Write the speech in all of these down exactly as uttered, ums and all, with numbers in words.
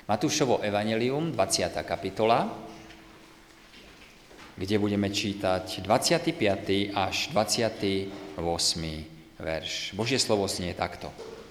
Matúšovo evanjelium, dvadsiata kapitola, kde budeme čítať dvadsiaty piaty až dvadsiaty ôsmy verš. Božie slovo znie takto.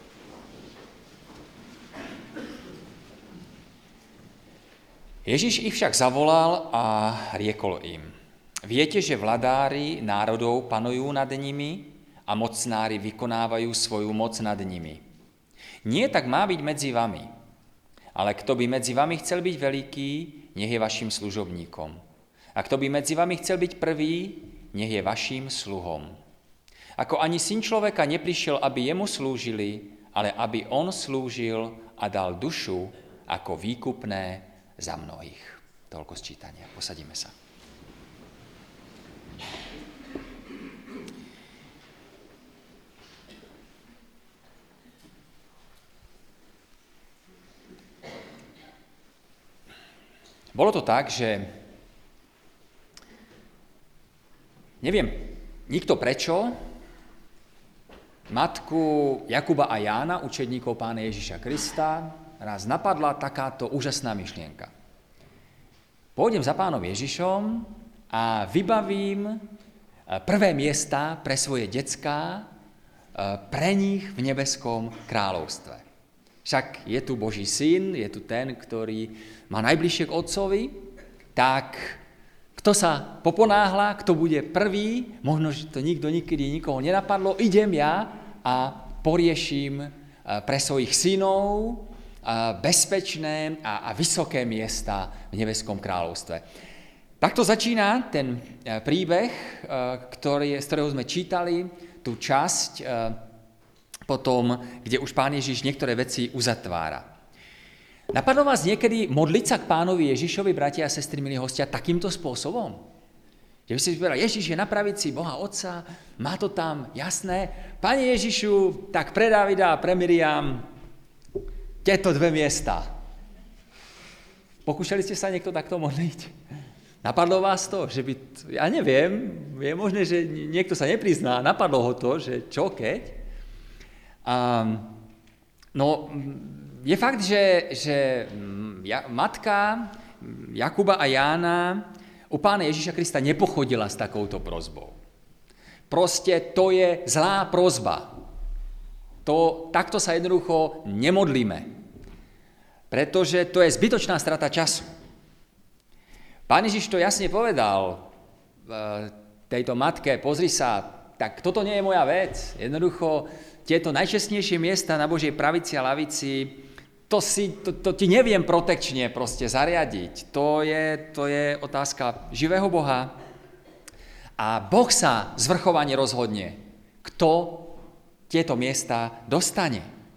Ježiš ich však zavolal a riekol im: Viete, že vladári národov panujú nad nimi a mocnári vykonávajú svoju moc nad nimi. Nie tak má byť medzi vami. Ale kto by medzi vami chcel byť veľký, nech je vašim služobníkom. A kto by medzi vami chcel byť prvý, nech je vašim sluhom. Ako ani syn človeka neprišiel, aby jemu slúžili, ale aby on slúžil a dal dušu ako výkupné za mnohých. Toľko sčítania. Posadíme sa. Bolo to tak, že neviem nikto prečo, matku Jakuba a Jána, učedníkov Pána Ježiša Krista, raz napadla takáto úžasná myšlienka. Pôjdem za Pánom Ježišom a vybavím prvé miesta pre svoje decká, pre nich v nebeskom kráľovstve. Však je tu Boží syn, je tu ten, ktorý má najbližšie k otcovi, tak kto sa poponáhla, kto bude prvý, možno, že to nikto nikdy nikoho nenapadlo, idem ja a porieším pre svojich synov bezpečné a, a vysoké miesta v nebeskom kráľovstve. Takto začína ten príbeh, ktorý, z ktorého sme čítali, tú časť potom, kde už Pán Ježiš niektoré veci uzatvára. Napadlo vás niekedy modliť sa k Pánovi Ježišovi, bratia a sestry, milí hostia, takýmto spôsobom? Že by si povedal, Ježiš je na pravici Boha Otca, má to tam jasné. Pane Ježišu, tak pre Davida a pre Miriam tieto dve miesta. Pokúšali ste sa niekto takto modliť? Napadlo vás to? Že by, ja neviem, je možné, že niekto sa neprizná, napadlo ho to, že čo keď? Um, no, je fakt, že, že ja, matka Jakuba a Jána u Pána Ježiša Krista nepochodila s takouto prosbou. Proste to je zlá prosba. To, takto sa jednoducho nemodlíme. Pretože to je zbytočná strata času. Pán Ježiš to jasne povedal tejto matke, pozri sa, tak toto nie je moja vec. Jednoducho tieto najčestnejšie miesta na Božej pravici a lavici, to, si, to, to ti neviem protekčne proste zariadiť. To je, to je otázka živého Boha. A Boh sa zvrchovane rozhodne, kto tieto miesta dostane.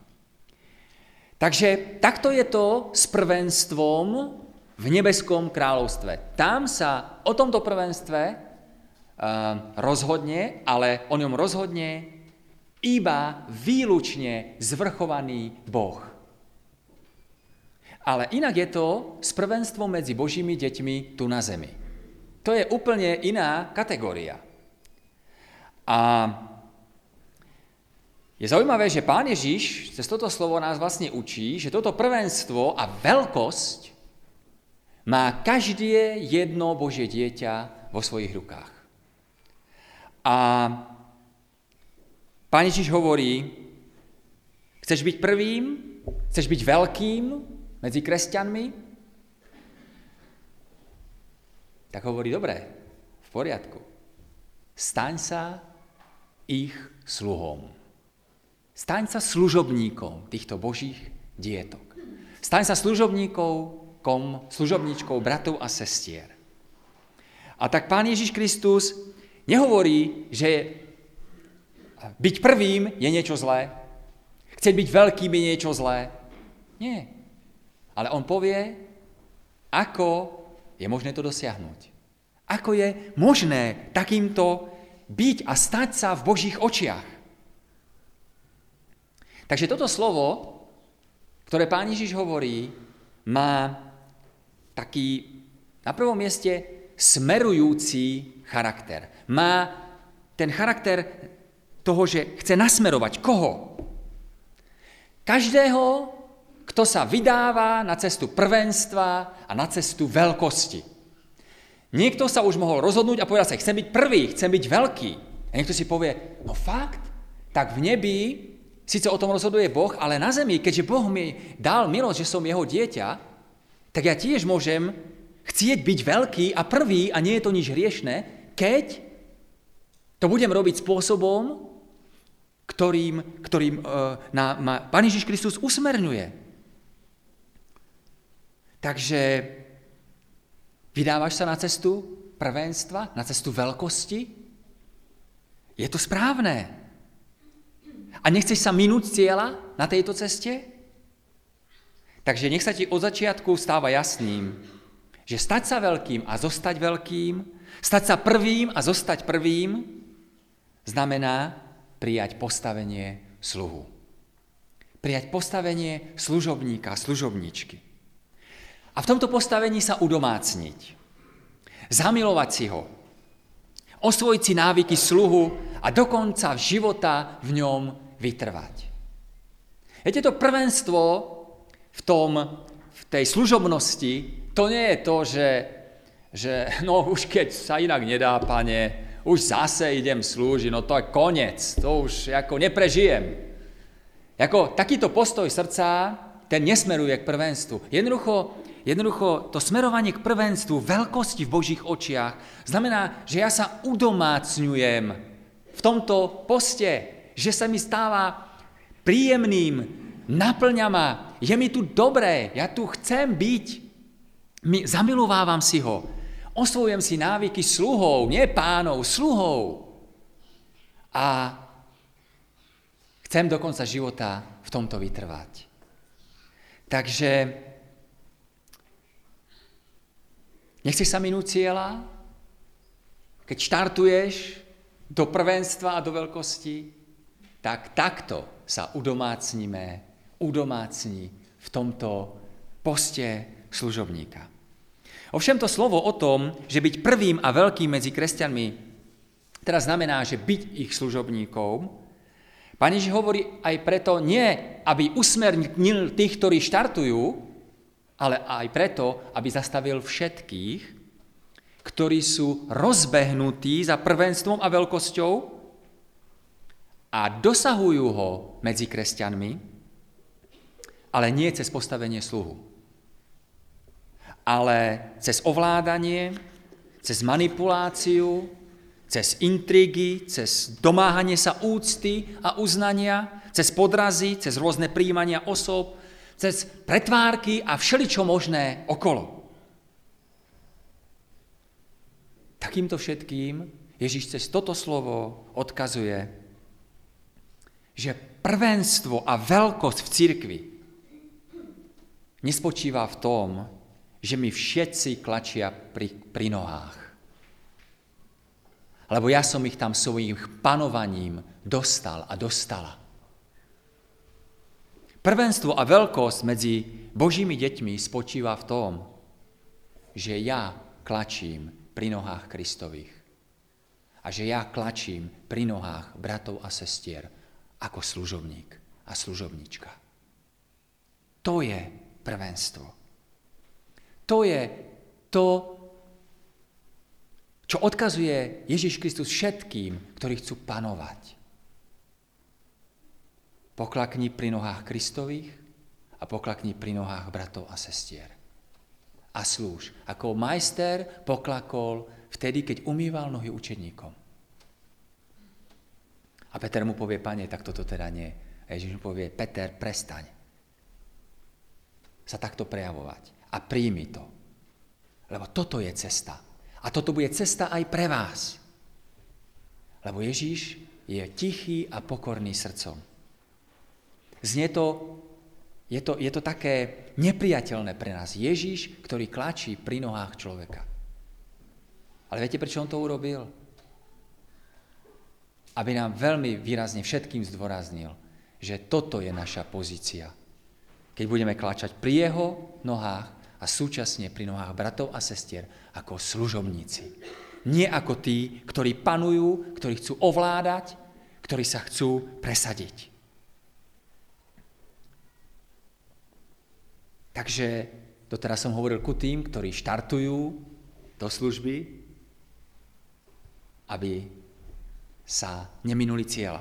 Takže takto je to s prvenstvom v nebeskom kráľovstve. Tam sa o tomto prvenstve uh, rozhodne, ale o ňom rozhodne iba výlučne zvrchovaný Boh. Ale inak je to s prvenstvom medzi Božími deťmi tu na zemi. To je úplne iná kategória. A je zaujímavé, že Pán Ježiš cez toto slovo nás vlastne učí, že toto prvenstvo a veľkosť má každé jedno Božie dieťa vo svojich rukách. A Pán Ježiš hovorí, chceš byť prvým, chceš byť veľkým medzi kresťanmi? Tak hovorí, dobre, v poriadku. Staň sa ich sluhom. Staň sa služobníkom týchto Božích dietok. Staň sa služobníkom, služobníčkou bratov a sestier. A tak Pán Ježiš Kristus nehovorí, že byť prvým je niečo zlé. Chcieť byť veľkým je niečo zlé. Nie. Ale on povie, ako je možné to dosiahnuť. Ako je možné takýmto byť a stať sa v Božích očiach. Takže toto slovo, ktoré Pán Ježiš hovorí, má taký na prvom mieste smerujúci charakter. Má ten charakter toho, že chce nasmerovať. Koho? Každého, kto sa vydáva na cestu prvenstva a na cestu veľkosti. Niekto sa už mohol rozhodnúť a povedať sa, chcem byť prvý, chcem byť veľký. A niekto si povie, no fakt, tak v nebi, síce o tom rozhoduje Boh, ale na zemi, keďže Boh mi dal milosť, že som jeho dieťa, tak ja tiež môžem chcieť byť veľký a prvý, a nie je to nič hriešne, keď to budem robiť spôsobom, ktorým, ktorým uh, na, ma Pán Ježiš Kristus usmerňuje. Takže vydávaš sa na cestu prvenstva, na cestu veľkosti? Je to správne. A nechceš sa minúť cieľa na tejto ceste? Takže nech sa ti od začiatku stáva jasným, že stať sa veľkým a zostať veľkým, stať sa prvým a zostať prvým, znamená prijať postavenie sluhu. Prijať postavenie služobníka, služobničky. A v tomto postavení sa udomácniť. Zamilovať si ho. Osvojiť si návyky sluhu a dokonca života v ňom vytrvať. Viete, to prvenstvo v, tom, v tej služobnosti, to nie je to, že, že no už keď sa inak nedá, Pane, už zase idem slúžiť, no to je koniec, to už ako neprežijem. Ako takýto postoj srdca, ten nesmeruje k prvenstvu. Jednoducho, jednoducho to smerovanie k prvenstvu, veľkosti v Božích očiach, znamená, že ja sa udomácňujem v tomto poste, že sa mi stáva príjemným, naplňa ma, je mi tu dobré, ja tu chcem byť, my, zamilovávam si ho, osvojujem si návyky sluhov, nie pánov, sluhov. A chcem do konca života v tomto vytrvať. Takže nechceš sa minúť cieľa, keď štartuješ do prvenstva a do veľkosti, tak takto sa udomácnime, udomácni v tomto poste služobníka. Ovšem to slovo o tom, že byť prvým a veľkým medzi kresťanmi, teraz znamená, že byť ich služobníkom. Pán Ježiš hovorí aj preto nie, aby usmernil tých, ktorí štartujú, ale aj preto, aby zastavil všetkých, ktorí sú rozbehnutí za prvenstvom a veľkosťou a dosahujú ho medzi kresťanmi, ale nie cez postavenie sluhu, ale cez ovládanie, cez manipuláciu, cez intrigy, cez domáhanie sa úcty a uznania, cez podrazy, cez rôzne prijímania osôb, cez pretvárky a všeličo možné okolo. Takýmto všetkým Ježiš cez toto slovo odkazuje, že prvenstvo a veľkosť v cirkvi nespočíva v tom, že mi všetci klačia pri, pri nohách. Lebo ja som ich tam svojím panovaním dostal a dostala. Prvenstvo a veľkosť medzi Božími deťmi spočíva v tom, že ja klačím pri nohách Kristových. A že ja klačím pri nohách bratov a sestier ako služobník a služobnička. To je prvenstvo. To je to, čo odkazuje Ježiš Kristus všetkým, ktorí chcú panovať. Poklakni pri nohách Kristových a poklakni pri nohách bratov a sestier. A slúž, ako majster poklakol vtedy, keď umýval nohy učeníkom. A Peter mu povie, Pane, tak toto teda nie. A Ježiš mu povie, Peter, prestaň sa takto prejavovať. A príjmi to. Lebo toto je cesta. A toto bude cesta aj pre vás. Lebo Ježíš je tichý a pokorný srdcom. Znie to, je to, je to také nepriateľné pre nás. Ježíš, ktorý klačí pri nohách človeka. Ale viete, prečo on to urobil? Aby nám veľmi výrazne všetkým zdôraznil, že toto je naša pozícia. Keď budeme klačať pri jeho nohách a súčasne pri nohách bratov a sestier ako služobníci. Nie ako tí, ktorí panujú, ktorí chcú ovládať, ktorí sa chcú presadiť. Takže doteraz som hovoril ku tým, ktorí štartujú do služby, aby sa neminuli cieľa.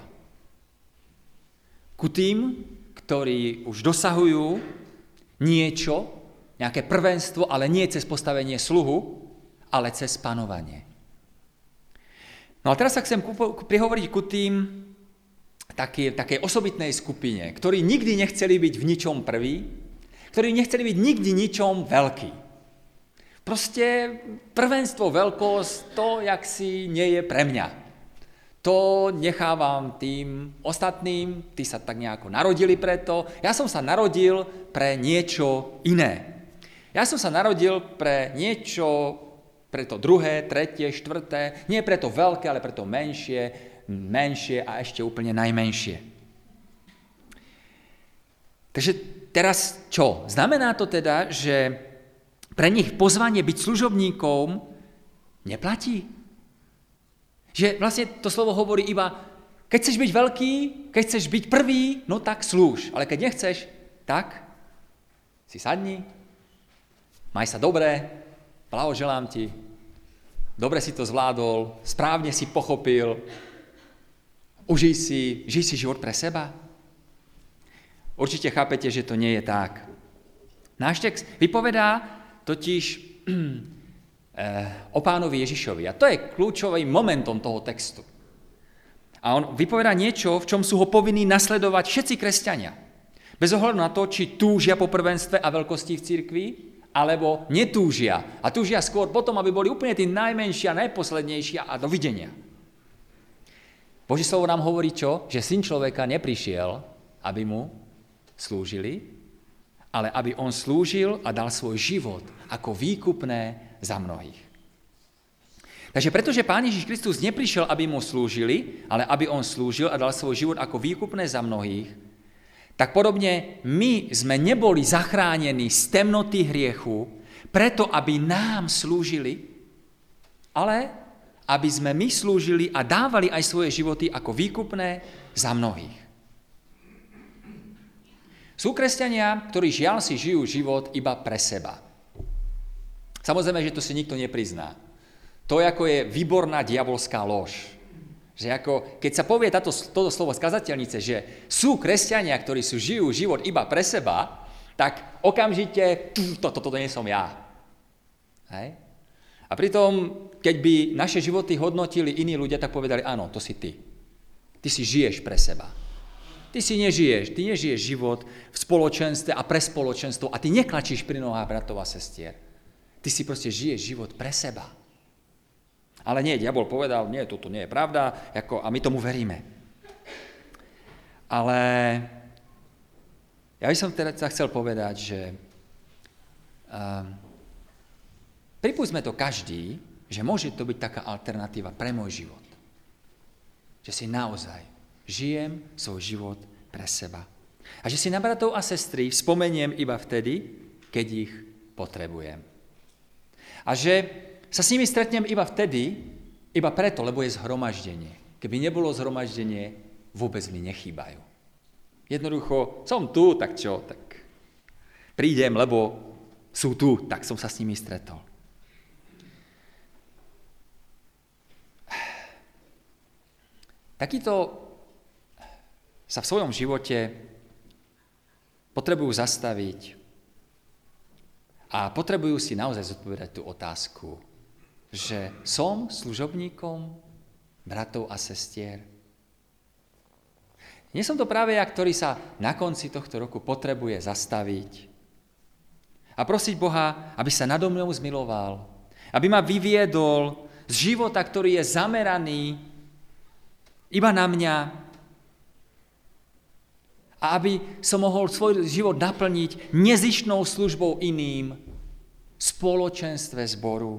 Ku tým, ktorí už dosahujú niečo, nejaké prvenstvo, ale nie cez postavenie sluhu, ale cez panovanie. No a teraz sa chcem prihovoriť ku tým takej, takej osobitnej skupine, ktorí nikdy nechceli byť v ničom prví, ktorí nechceli byť nikdy ničom veľký. Proste prvenstvo, veľkosť, to, jak si nie je pre mňa. To nechávam tým ostatným, tí sa tak nejako narodili preto. Ja som sa narodil pre niečo iné. Ja som sa narodil pre niečo, pre to druhé, tretie, štvrté, nie pre to veľké, ale pre to menšie, menšie a ešte úplne najmenšie. Takže teraz čo? Znamená to teda, že pre nich pozvanie byť služobníkom neplatí? Že vlastne to slovo hovorí iba, keď chceš byť veľký, keď chceš byť prvý, no tak slúž. Ale keď nechceš, tak si sadni, maj sa dobre, blahoželám ti, dobre si to zvládol, správne si pochopil, užij si, žij si život pre seba. Určite chápete, že to nie je tak. Náš text vypovedá totiž o pánovi Ježišovi. A to je kľúčovým momentom toho textu. A on vypovedá niečo, v čom sú ho povinní nasledovať všetci kresťania. Bez ohľadu na to, či túžia po prvenstve a veľkosti v cirkvi, alebo netúžia. A túžia skôr potom, aby boli úplne tí najmenší a najposlednejší a dovidenia. Božie slovo nám hovorí čo? Že syn človeka neprišiel, aby mu slúžili, ale aby on slúžil a dal svoj život ako výkupné za mnohých. Takže pretože Pán Ježiš Kristus neprišiel, aby mu slúžili, ale aby on slúžil a dal svoj život ako výkupné za mnohých, tak podobne my sme neboli zachránení z temnoty hriechu, preto aby nám slúžili, ale aby sme my slúžili a dávali aj svoje životy ako výkupné za mnohých. Sú kresťania, ktorí žiaľ si žijú život iba pre seba. Samozrejme, že to si nikto neprizná. To ako je výborná diabolská lož. Že ako, keď sa povie táto, toto slovo z kazateľnice, že sú kresťania, ktorí sú žijú život iba pre seba, tak okamžite, toto to, to nie som ja. Hej? A pritom, keď by naše životy hodnotili iní ľudia, tak povedali, áno, to si ty. Ty si žiješ pre seba. Ty si nežiješ, ty nežiješ život v spoločenstve a pre spoločenstvo a ty neklačíš pri nohách bratov a sestier. Ty si proste žiješ život pre seba. Ale nie, diabol povedal, nie, toto nie je pravda, ako, a my tomu veríme. Ale ja by som teda chcel povedať, že um, pripustme to každý, že môže to byť taká alternatíva pre môj život. Že si naozaj žijem svoj život pre seba. A že si na bratov a sestry spomeniem iba vtedy, keď ich potrebujem. A že sa s nimi stretnem iba vtedy, iba preto, lebo je zhromaždenie. Keby nebolo zhromaždenie, vôbec mi nechýbajú. Jednoducho, som tu, tak čo, tak prídem, lebo sú tu, tak som sa s nimi stretol. Takýto sa v svojom živote potrebujú zastaviť a potrebujú si naozaj zodpovedať tú otázku, že som služobníkom bratov a sestier. Nie som to práve ja, ktorý sa na konci tohto roku potrebuje zastaviť a prosiť Boha, aby sa nado mnou zmiloval, aby ma vyviedol z života, ktorý je zameraný iba na mňa, a aby som mohol svoj život naplniť nezištnou službou iným, spoločenstve zboru.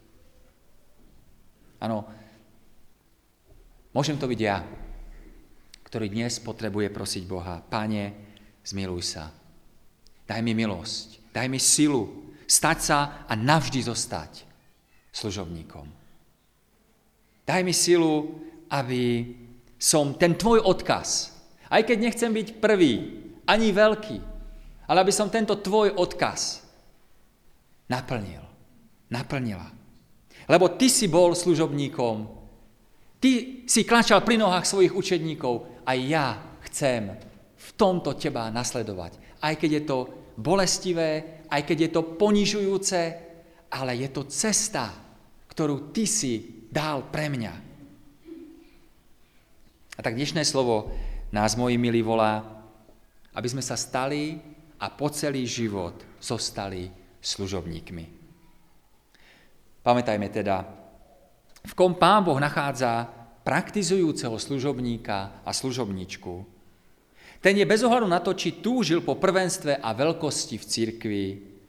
Áno, môžem to byť ja, ktorý dnes potrebuje prosiť Boha, Pane, zmiluj sa, daj mi milosť, daj mi silu stať sa a navždy zostať služobníkom. Daj mi silu, aby som ten tvoj odkaz, aj keď nechcem byť prvý, ani veľký, ale aby som tento tvoj odkaz naplnil, naplnila. Lebo ty si bol služobníkom, ty si klačal pri nohách svojich učedníkov a ja chcem v tomto teba nasledovať. Aj keď je to bolestivé, aj keď je to ponižujúce, ale je to cesta, ktorú ty si dal pre mňa. A tak dnešné slovo nás, moji milí, volá, aby sme sa stali a po celý život zostali služobníkmi. Pamätajme teda, v kom Pán Boh nachádza praktizujúceho služobníka a služobničku. Ten je bez ohľadu na to, či túžil po prvenstve a veľkosti v cirkvi,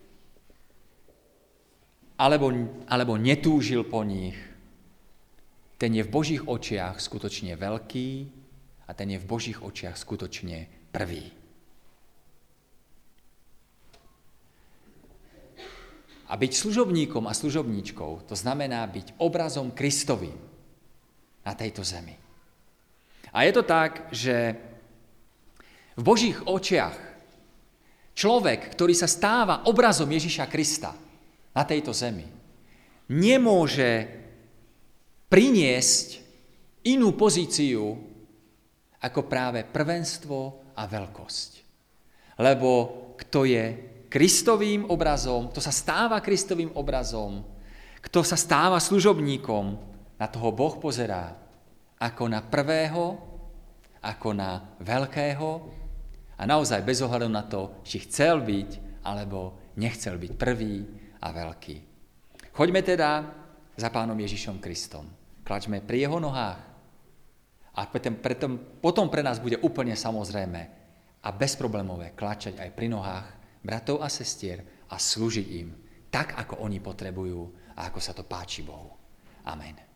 alebo, alebo netúžil po nich. Ten je v Božích očiach skutočne veľký a ten je v Božích očiach skutočne prvý. A byť služobníkom a služobníčkou, to znamená byť obrazom Kristovým na tejto zemi. A je to tak, že v Božích očiach človek, ktorý sa stáva obrazom Ježiša Krista na tejto zemi, nemôže priniesť inú pozíciu ako práve prvenstvo a veľkosť. Lebo kto je Kristovým obrazom, kto sa stáva Kristovým obrazom, kto sa stáva služobníkom, na toho Boh pozerá ako na prvého, ako na veľkého a naozaj bez ohľadu na to, či chcel byť alebo nechcel byť prvý a veľký. Choďme teda za Pánom Ježišom Kristom. Klačme pri jeho nohách a preto, preto, potom pre nás bude úplne samozrejme a bezproblémové klačať aj pri nohách bratov a sestier a slúžiť im tak, ako oni potrebujú a ako sa to páči Bohu. Amen.